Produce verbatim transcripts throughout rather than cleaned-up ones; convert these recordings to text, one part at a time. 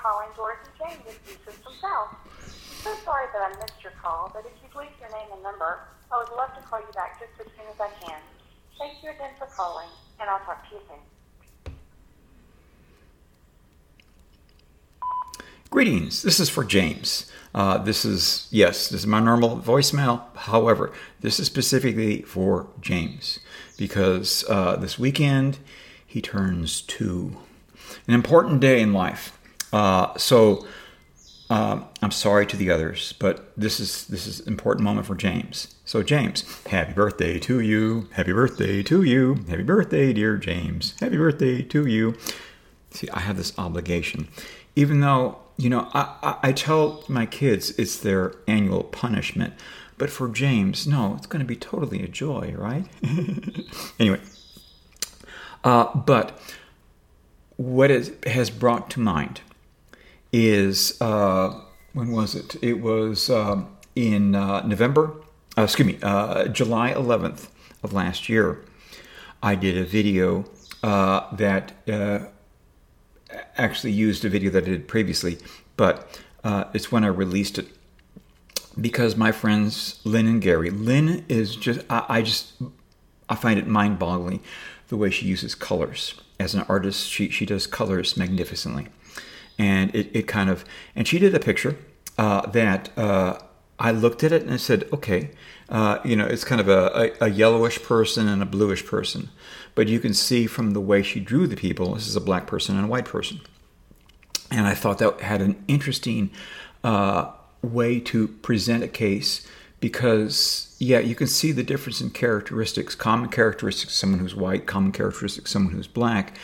calling Dorothy Jane with View System South. I'm so sorry that I missed your call, but if you'd leave your name and number, I would love to call you back just as soon as I can. Thank you again for calling, and I'll talk to you soon. Greetings. This is for James. Uh, this is, yes, this is my normal voicemail. However, this is specifically for James because uh, this weekend he turns two. An important day in life. Uh, so uh, I'm sorry to the others, but this is this is an important moment for James. So James, happy birthday to you. Happy birthday to you. Happy birthday, dear James. Happy birthday to you. See, I have this obligation. Even though, you know, I, I, I tell my kids it's their annual punishment. But for James, no, it's going to be totally a joy, right? Anyway. Uh, but what it has brought to mind is, uh, when was it? It was uh, in uh, November, uh, excuse me, uh, July eleventh of last year. I did a video uh, that uh, actually used a video that I did previously, but uh, it's when I released it because my friends Lynn and Gary, Lynn is just, I, I just, I find it mind-boggling the way she uses colors. As an artist, she she does colors magnificently. And it, it kind of, and she did a picture uh, that uh, I looked at it and I said, okay, uh, you know, it's kind of a, a, a yellowish person and a bluish person. But you can see from the way she drew the people, this is a black person and a white person. And I thought that had an interesting uh, way to present a case because, yeah, you can see the difference in characteristics, common characteristics of someone who's white, common characteristics of someone who's black.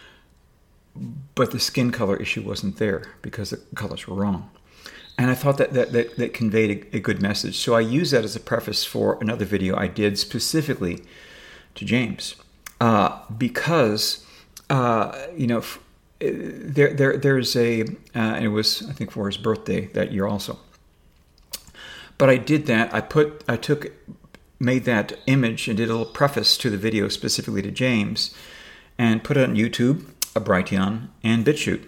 But the skin color issue wasn't there because the colors were wrong. And I thought that that, that, that conveyed a, a good message. So I used that as a preface for another video I did specifically to James. Uh, because, uh, you know, f- there, there, there's a, uh, and it was, I think, for his birthday that year also. But I did that. I put, I took, made that image and did a little preface to the video specifically to James and put it on YouTube, a Brighteon, and BitChute.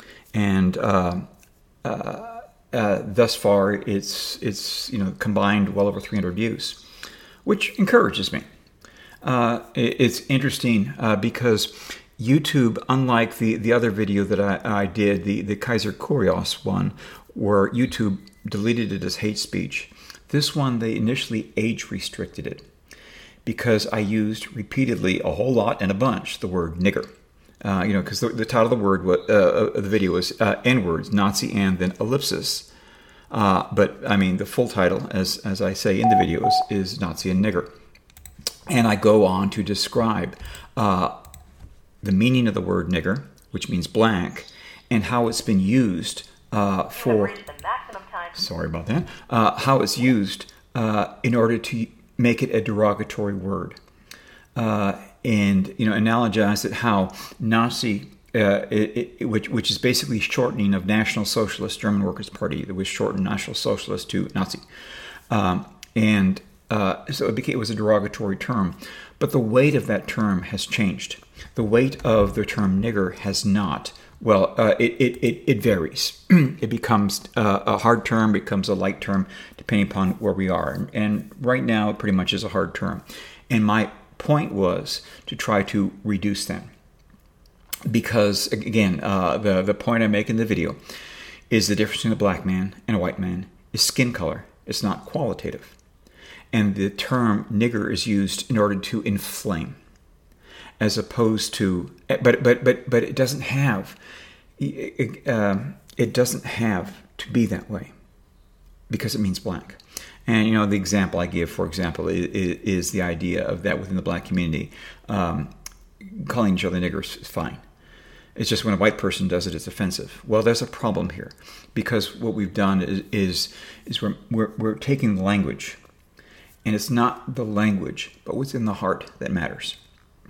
And uh, uh, uh, thus far, it's, it's you know combined well over three hundred views, which encourages me. Uh, it's interesting uh, because YouTube, unlike the, the other video that I, I did, the, the Kaiser Kurios one, where YouTube deleted it as hate speech, this one, they initially age restricted it because I used repeatedly a whole lot and a bunch the word nigger. Uh, you know, because the, the title of the word was, uh, of the video was uh, N-words, Nazi, and then ellipsis. Uh, but, I mean, the full title, as, as I say in the videos, is Nazi and nigger. And I go on to describe uh, the meaning of the word nigger, which means black, and how it's been used uh, for... Sorry about that. Uh, how it's used uh, in order to make it a derogatory word. Uh, and, you know, analogize it how Nazi, uh, it, it, which, which is basically shortening of National Socialist German Workers' Party, that was shortened National Socialist to Nazi. Um, and... Uh, so it, became, it was a derogatory term. But the weight of that term has changed. The weight of the term nigger has not. Well, uh, it, it, it, it varies. It becomes uh, a hard term, becomes a light term, depending upon where we are. And, and right now, it pretty much is a hard term. And my point was to try to reduce that. Because, again, uh, the, the point I make in the video is the difference between a black man and a white man is skin color. It's not qualitative. And the term nigger is used in order to inflame, as opposed to, but but but but it doesn't have, it, uh, it doesn't have to be that way, because it means black. And you know the example I give, for example, is, is the idea of that within the black community, um, calling each other niggers is fine. It's just when a white person does it, it's offensive. Well, there's a problem here, because what we've done is is, is we're, we're we're taking the language. And it's not the language, but what's in the heart that matters.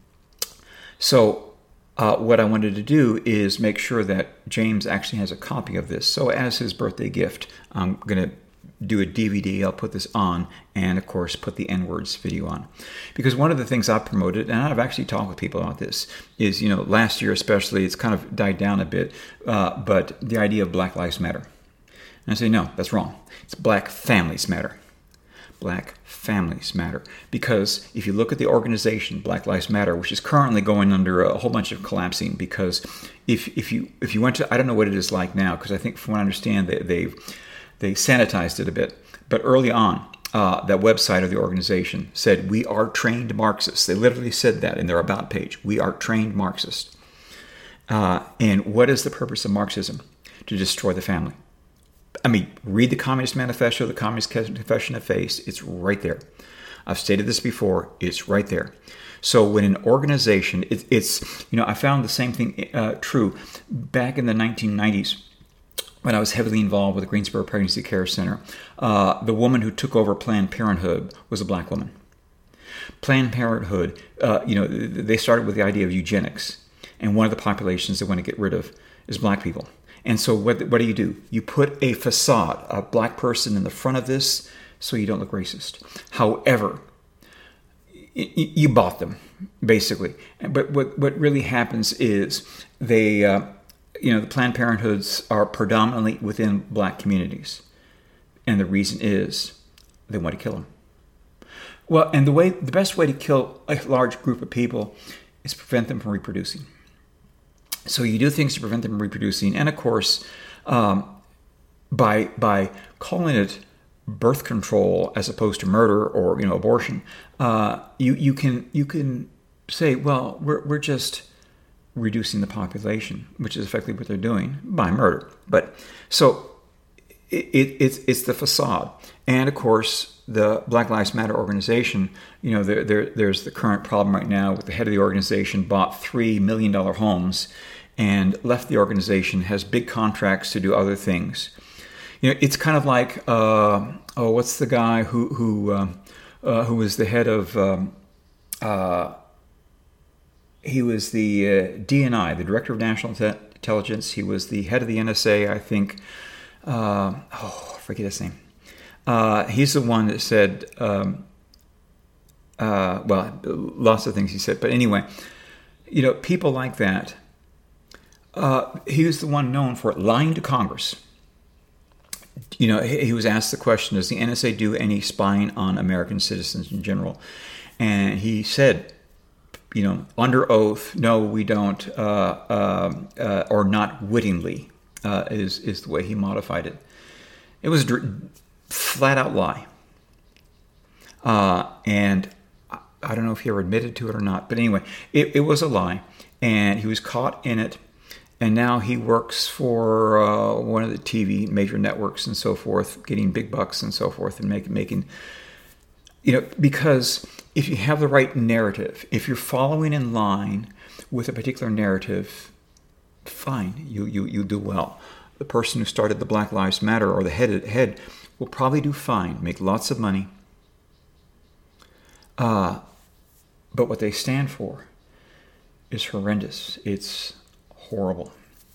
So uh, what I wanted to do is make sure that James actually has a copy of this. So as his birthday gift, I'm going to do a D V D, I'll put this on, and of course put the N-words video on. Because one of the things I've promoted, and I've actually talked with people about this, is, you know, last year especially, it's kind of died down a bit, uh, but the idea of Black Lives Matter. And I say, no, that's wrong. It's Black Families Matter. Black Families Matter. Because if you look at the organization, Black Lives Matter, which is currently going under a whole bunch of collapsing, because if if you if you went to, I don't know what it is like now, because I think from what I understand, they, they've they sanitized it a bit. But early on, uh, that website of the organization said, we are trained Marxists. They literally said that in their About page. We are trained Marxists. Uh, and what is the purpose of Marxism? To destroy the family. I mean, read the Communist Manifesto, the Communist Confession of Faith. It's right there. I've stated this before. It's right there. So when an organization, it, it's, you know, I found the same thing uh, true back in the nineteen nineties when I was heavily involved with the Greensboro Pregnancy Care Center. Uh, the woman who took over Planned Parenthood was a black woman. Planned Parenthood, uh, you know, they started with the idea of eugenics. And one of the populations they want to get rid of is black people. And so what, what do you do? You put a facade, a black person in the front of this so you don't look racist. However, y- you bought them, basically. But what, what really happens is they, uh, you know, the Planned Parenthoods are predominantly within black communities. And the reason is they want to kill them. Well, and the way, the best way to kill a large group of people is prevent them from reproducing. So you do things to prevent them from reproducing, and of course, um, by by calling it birth control as opposed to murder or, you know, abortion, uh, you you can you can say, well, we're we're just reducing the population, which is effectively what they're doing by murder. But so it, it it's it's the facade, and of course, the Black Lives Matter organization, you know, there, there there's the current problem right now with the head of the organization bought three million dollar homes and left the organization, has big contracts to do other things. You know, it's kind of like, uh, oh, what's the guy who who uh, uh, who was the head of, um, uh, he was the uh, D N I, the Director of National Te- Intelligence. He was the head of the N S A, I think. Uh, oh, I forget his name. Uh, he's the one that said, um, uh, well, lots of things he said. But anyway, you know, people like that, uh, he was the one known for lying to Congress. You know, he, he was asked the question, does the N S A do any spying on American citizens in general? And he said, you know, under oath, no, we don't, uh, uh, uh, or not wittingly, uh, is, is the way he modified it. It was dr- flat out lie. Uh, and I don't know if he ever admitted to it or not, but anyway, it, it was a lie, and he was caught in it, and now he works for uh, one of the T V major networks and so forth, getting big bucks and so forth, and make, making, you know, because if you have the right narrative, if you're following in line with a particular narrative, fine, you you you do well. The person who started the Black Lives Matter, or the head head, will probably do fine, make lots of money. Uh, but what they stand for is horrendous. It's horrible.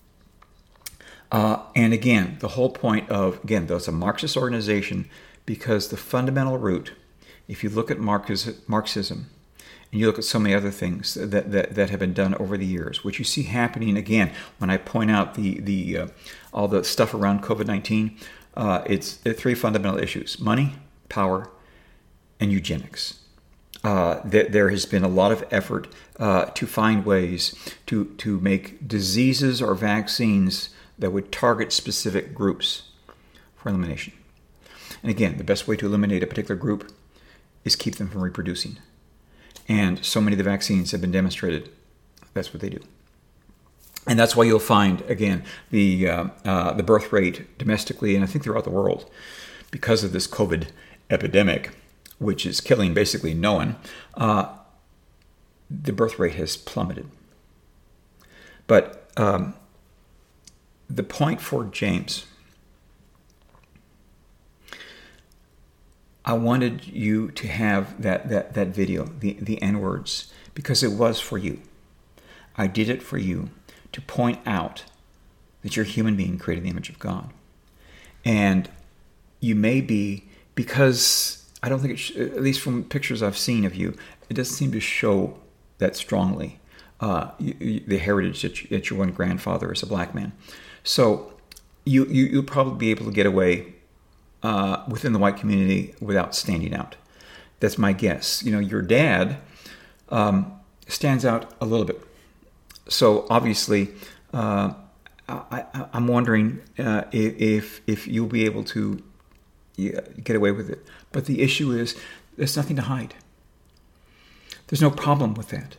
Uh, and again, the whole point of, again, that's a Marxist organization, because the fundamental root, if you look at Marxism, Marxism and you look at so many other things that, that, that have been done over the years, which you see happening again when I point out the the uh, all the stuff around COVID nineteen, uh, it's the three fundamental issues: money, power, and eugenics. Uh, th- there has been a lot of effort uh, to find ways to, to make diseases or vaccines that would target specific groups for elimination. And again, the best way to eliminate a particular group is keep them from reproducing. And so many of the vaccines have been demonstrated that's what they do. And that's why you'll find, again, the uh, uh, the birth rate domestically, and I think throughout the world, because of this COVID epidemic, which is killing basically no one, uh, the birth rate has plummeted. But um, the point for James, I wanted you to have that that that video, the, the N-words, because it was for you. I did it for you to point out that you're a human being created in the image of God. And you may be, because I don't think it, sh- at least from pictures I've seen of you, it doesn't seem to show that strongly uh, you, you, the heritage that, you, that your one grandfather is a black man. So you, you you'll probably be able to get away uh, within the white community without standing out. That's my guess. You know, your dad um, stands out a little bit. So obviously, uh, I, I, I'm wondering uh, if if you'll be able to get away with it. But the issue is, there's nothing to hide. There's no problem with that.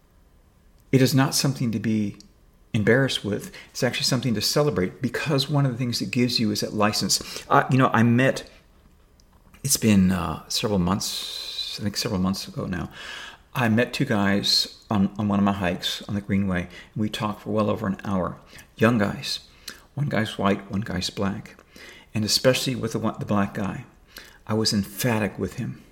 It is not something to be embarrassed with. It's actually something to celebrate, because one of the things it gives you is that license. Uh, you know, I met, it's been uh, several months, I think several months ago now, I met two guys on, on one of my hikes on the Greenway. We talked for well over an hour. Young guys. One guy's white, one guy's black. And especially with the, the black guy, I was emphatic with him,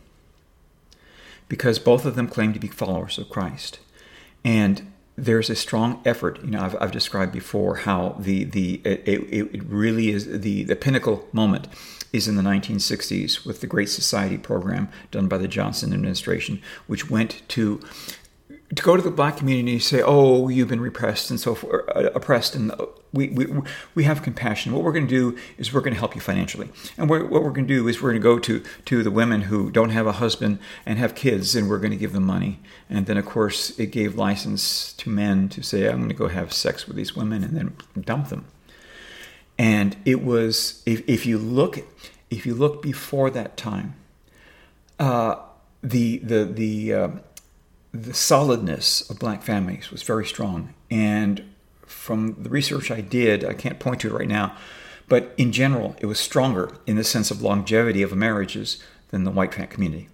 because both of them claim to be followers of Christ. And there's a strong effort. You know, I've, I've described before how the the it, it really is the, the pinnacle moment is in the nineteen sixties with the Great Society program done by the Johnson administration, which went to to go to the black community and say, "Oh, you've been repressed and so forth, uh, oppressed, and we we we have compassion. What we're going to do is we're going to help you financially, and we're, what we're going to do is we're going to go to to the women who don't have a husband and have kids, and we're going to give them money." And then, of course, it gave license to men to say, "I'm going to go have sex with these women and then dump them." And it was, if if you look if you look before that time, uh, the the the uh, the solidness of black families was very strong. And from the research I did, I can't point to it right now, but in general, it was stronger in the sense of longevity of marriages than the white family community.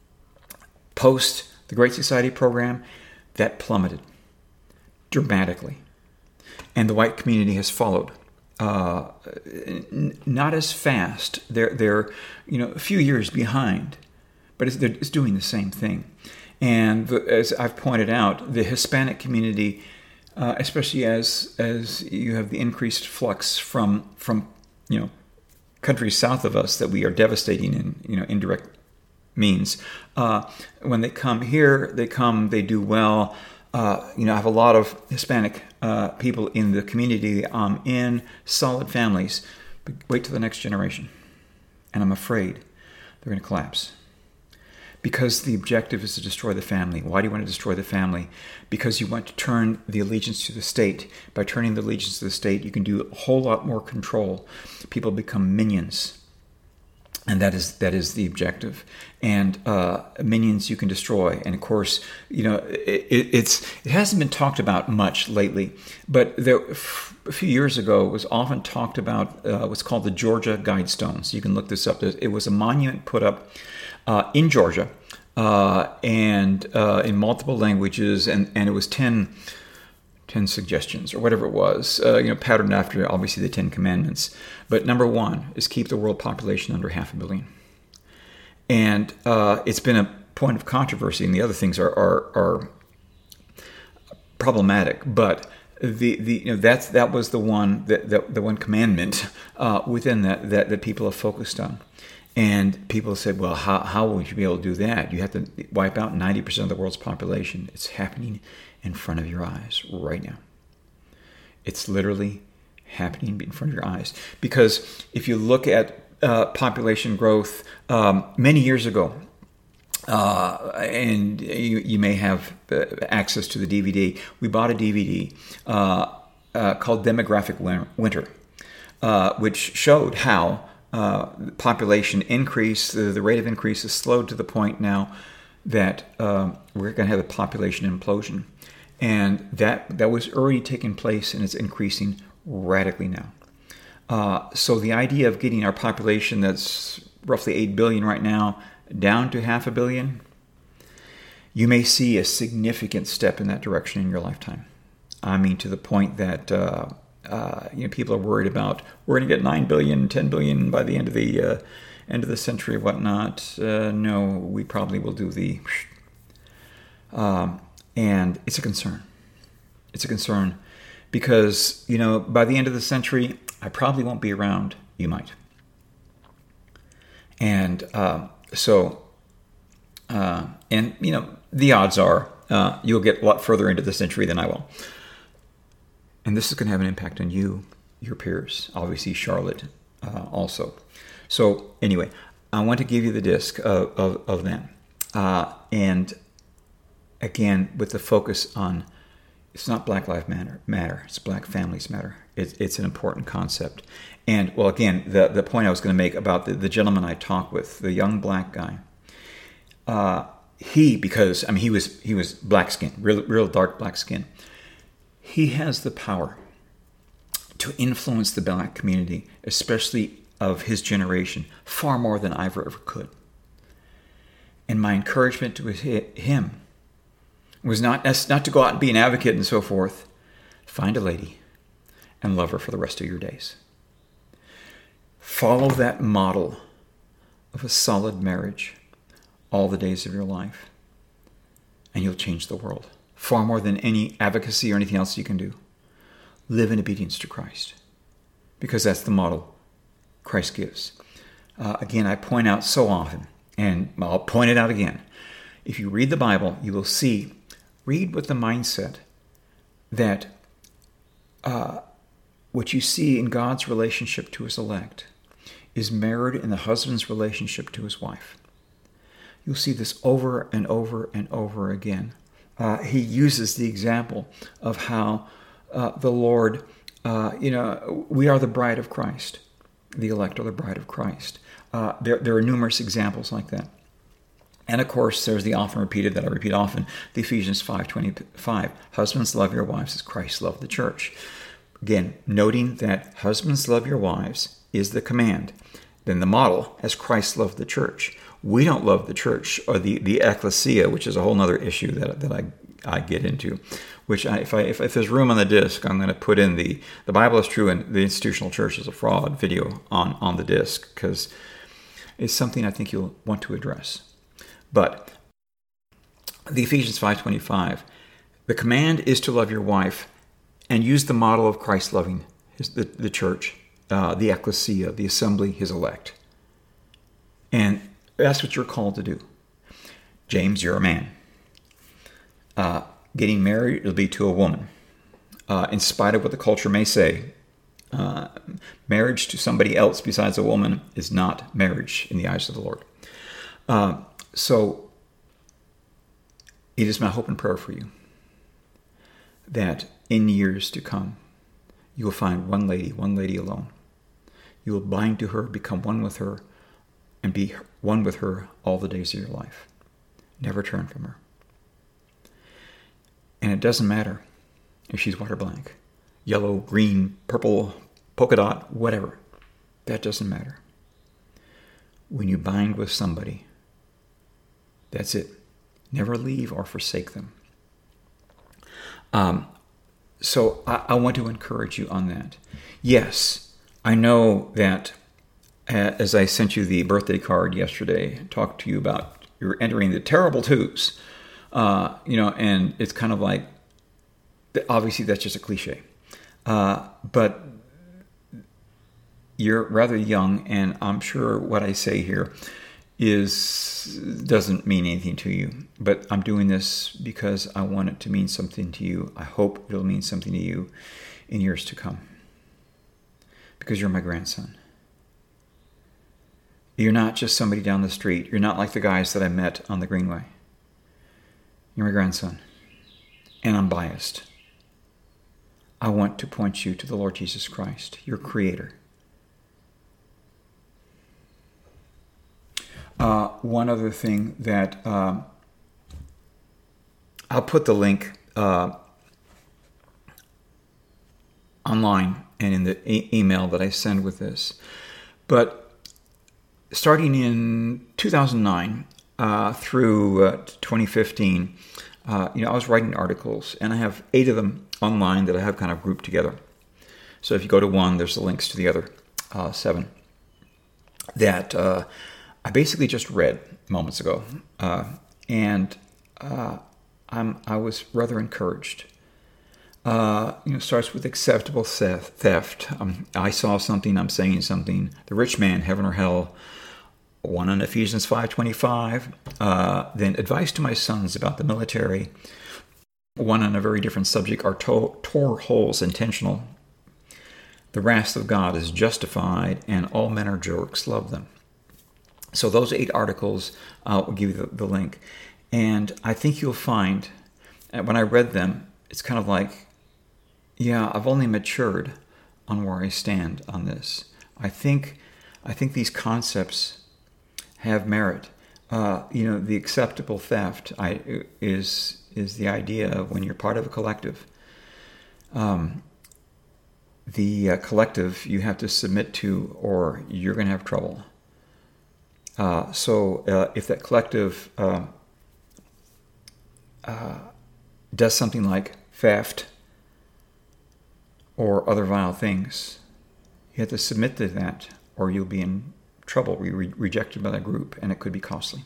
Post the Great Society program, that plummeted dramatically. And the white community has followed. Uh, n- not as fast. They're, they're, you know, a few years behind, but it's, it's doing the same thing. And the, as I've pointed out, the Hispanic community, uh, especially as as you have the increased flux from from you know countries south of us that we are devastating in you know indirect means, uh, when they come here, they come, they do well. Uh, you know, I have a lot of Hispanic uh, people in the community I'm in, solid families. But wait till the next generation, and I'm afraid they're going to collapse. Because the objective is to destroy the family. Why do you want to destroy the family? Because you want to turn the allegiance to the state. By turning the allegiance to the state, you can do a whole lot more control. People become minions. And that is that is the objective. And uh, minions you can destroy. And of course, you know, it, it, it's it hasn't been talked about much lately. But there, a few years ago, it was often talked about uh, what's called the Georgia Guidestones. You can look this up. It was a monument put up Uh, in Georgia, uh, and uh, in multiple languages, and, and it was ten, ten suggestions or whatever it was, uh, you know, patterned after obviously the Ten Commandments. But number one is keep the world population under half a billion, and uh, it's been a point of controversy, and the other things are are, are problematic, but. The the you know that's that was the one that, that the one commandment uh, within that, that that people have focused on. And people said, well, how, how would you be able to do that? You have to wipe out ninety percent of the world's population. It's happening in front of your eyes right now. It's literally happening in front of your eyes. Because if you look at uh, population growth um, many years ago, uh, and you, you may have uh, access to the D V D, we bought a D V D uh, uh, called Demographic Winter, uh, which showed how Uh, population increase, the, the rate of increase is slowed to the point now that uh, we're going to have a population implosion. And that, that was already taking place, and it's increasing radically now. Uh, so the idea of getting our population that's roughly eight billion right now down to half a billion, you may see a significant step in that direction in your lifetime. I mean, to the point that uh, Uh, you know, people are worried about we're going to get nine billion, ten billion by the end of the uh, end of the century, whatnot. Uh, no, we probably will do the, um, and it's a concern. It's a concern because you know by the end of the century, I probably won't be around. You might. And uh, so, uh, and, you know, the odds are uh, you'll get a lot further into the century than I will. And this is going to have an impact on you, your peers, obviously Charlotte uh, also. So anyway, I want to give you the disc of, of, of them. Uh, and again, with the focus on, it's not Black Lives Matter, matter it's Black Families Matter. It, it's an important concept. And, well, again, the, the point I was going to make about the, the gentleman I talked with, the young black guy, uh, he, because, I mean, he was he was black skin, real, real dark black skin. He has the power to influence the black community, especially of his generation, far more than I ever, ever could. And my encouragement to him was not, not to go out and be an advocate and so forth. Find a lady and love her for the rest of your days. Follow that model of a solid marriage all the days of your life, and you'll change the world far more than any advocacy or anything else you can do. Live in obedience to Christ, because that's the model Christ gives. Uh, again, I point out so often, and I'll point it out again. If you read the Bible, you will see, read with the mindset that uh, what you see in God's relationship to his elect is mirrored in the husband's relationship to his wife. You'll see this over and over and over again. Uh, he uses the example of how uh, the Lord, uh, you know, we are the bride of Christ. The elect are the bride of Christ. Uh, there, there are numerous examples like that. And of course, there's the often repeated, that I repeat often, the Ephesians five twenty-five. Husbands, love your wives as Christ loved the church. Again, noting that husbands, love your wives is the command. Then the model, as Christ loved the church. We don't love the church, or the, the ecclesia, which is a whole other issue that, that I, I get into. Which, I, if, I, if, if there's room on the disc, I'm going to put in the, the Bible is true and the institutional church is a fraud video on, on the disc, because it's something I think you'll want to address. But the Ephesians five twenty-five, the command is to love your wife and use the model of Christ loving his, the, the church, uh, the ecclesia, the assembly, his elect. And that's what you're called to do. James, you're a man. Uh, getting married will be to a woman. Uh, in spite of what the culture may say, uh, marriage to somebody else besides a woman is not marriage in the eyes of the Lord. Uh, so it is my hope and prayer for you that in years to come, you will find one lady, one lady alone. You will bind to her, become one with her, and be one with her all the days of your life. Never turn from her. And it doesn't matter if she's white or black, yellow, green, purple, polka dot, whatever. That doesn't matter. When you bind with somebody, that's it. Never leave or forsake them. Um, so I, I want to encourage you on that. Yes, I know that uh, as I sent you the birthday card yesterday, talked to you about you're entering the terrible twos, uh, you know, and it's kind of like, obviously that's just a cliche. Uh, but you're rather young, and I'm sure what I say here is doesn't mean anything to you, but I'm doing this because I want it to mean something to you. I hope it'll mean something to you in years to come, because you're my grandson. You're not just somebody down the street. You're not like the guys that I met on the Greenway. You're my grandson, and I'm biased. I want to point you to the Lord Jesus Christ, your Creator. Uh, one other thing that um, I'll put the link uh, online and in the e- email that I send with this. But starting in two thousand nine uh, through uh, twenty fifteen, uh, you know, I was writing articles, and I have eight of them online that I have kind of grouped together. So if you go to one, there's the links to the other uh, seven that uh, I basically just read moments ago, uh, and uh, I'm I was rather encouraged. Uh, you know, it starts with acceptable theft. Um, I saw something. I'm saying something. The rich man, heaven or hell. one on Ephesians five twenty-five, uh, then advice to my sons about the military, one on a very different subject, are to- tore holes intentional. The wrath of God is justified, and all men are jerks, love them. So those eight articles, uh, will give you the, the link. And I think you'll find, when I read them, it's kind of like, yeah, I've only matured on where I stand on this. I think, I think these concepts have merit. Uh, you know, the acceptable theft I, is is the idea of when you're part of a collective. Um, the uh, collective you have to submit to, or you're going to have trouble. Uh, so uh, if that collective uh, uh, does something like theft or other vile things, you have to submit to that, or you'll be in trouble, re- rejected by the group, and it could be costly.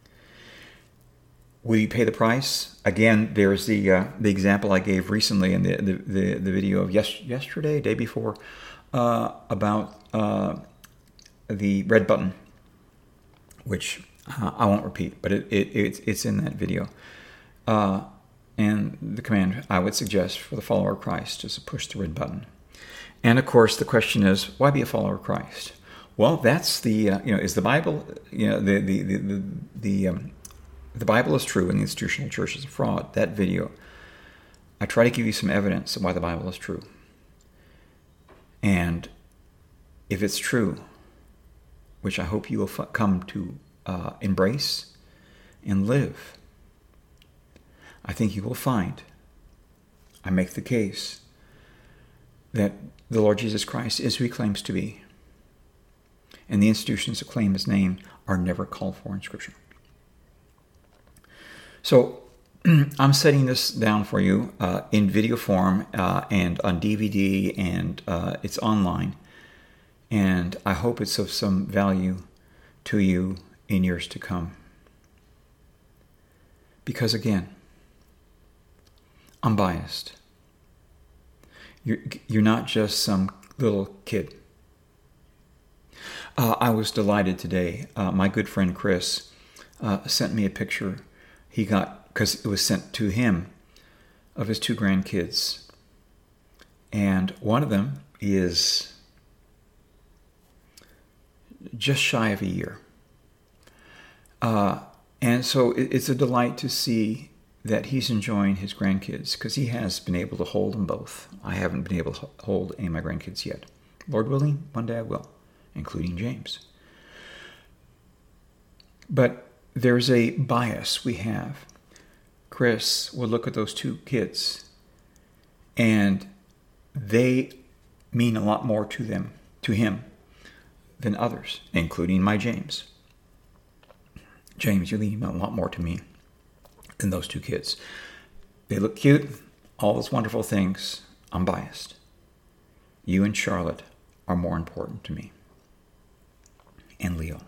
Will you pay the price? Again, there's the uh, the example I gave recently in the the, the, the video of yes, yesterday, day before, uh, about uh, the red button, which uh, I won't repeat, but it, it it's it's in that video. Uh, and the command I would suggest for the follower of Christ is to push the red button. And of course, the question is, why be a follower of Christ? Well, that's the uh, you know is the Bible you know the the the the, the um, the Bible is true and the institutional church is a fraud. That video, I try to give you some evidence of why the Bible is true. And if it's true, which I hope you will f- come to uh, embrace and live, I think you will find, I make the case, that the Lord Jesus Christ is who he claims to be. And the institutions that claim his name are never called for in Scripture. So I'm setting this down for you uh, in video form uh, and on D V D, and uh, it's online. And I hope it's of some value to you in years to come. Because again, I'm biased. You're, you're not just some little kid. Uh, I was delighted today. Uh, my good friend Chris uh, sent me a picture he got, because it was sent to him, of his two grandkids. And one of them is just shy of a year. Uh, and so it, it's a delight to see that he's enjoying his grandkids, because he has been able to hold them both. I haven't been able to hold any of my grandkids yet. Lord willing, one day I will, including James. But there's a bias we have. Chris will look at those two kids, and they mean a lot more to them, to him, than others, including my James. James, you mean a lot more to me than those two kids. They look cute, all those wonderful things. I'm biased. You and Charlotte are more important to me. And Leo.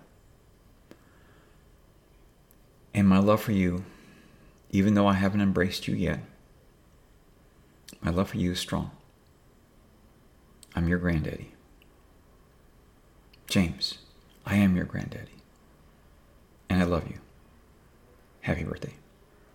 And my love for you, even though I haven't embraced you yet, my love for you is strong. I'm your granddaddy. James, I am your granddaddy. And I love you. Happy birthday.